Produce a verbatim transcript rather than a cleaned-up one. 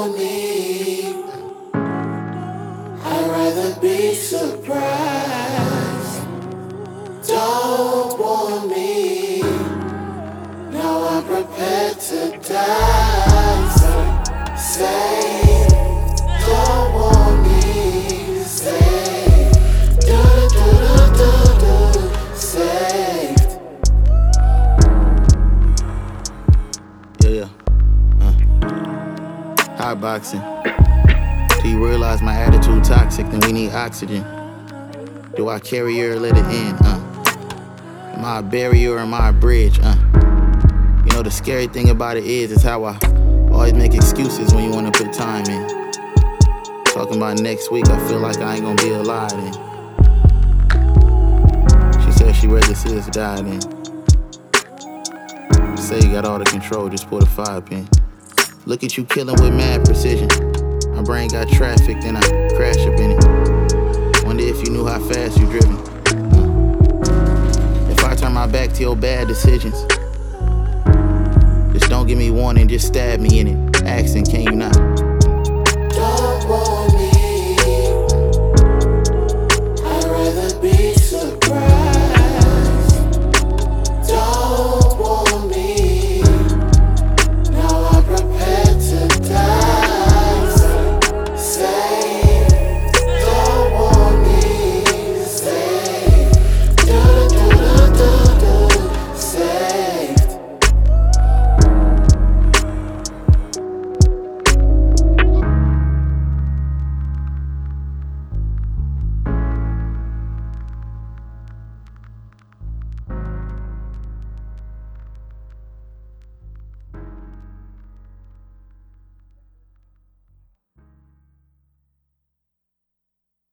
want me. I'd rather be surprised. Don't want me. Now I'm prepared to die. So say, don't want me. Say, do do do do do. Say. Yeah, yeah. Uh. Hot boxing. Do you realize my attitude toxic? Then we need oxygen. Do I carry her or let it in? Uh. Am I a barrier or am I a bridge? Uh. You know the scary thing about it is, is how I always make excuses when you wanna put time in. Talking about next week, I feel like I ain't gonna be alive then. She said she'd rather see us die then. Say you got all the control, just put a five pin. Look at you killing with mad precision. My brain got traffic, then I crash up in it. Wonder if you knew how fast you driven. Uh. If I turn my back to your bad decisions, just don't give me warning, just stab me in it. Asking, can you not?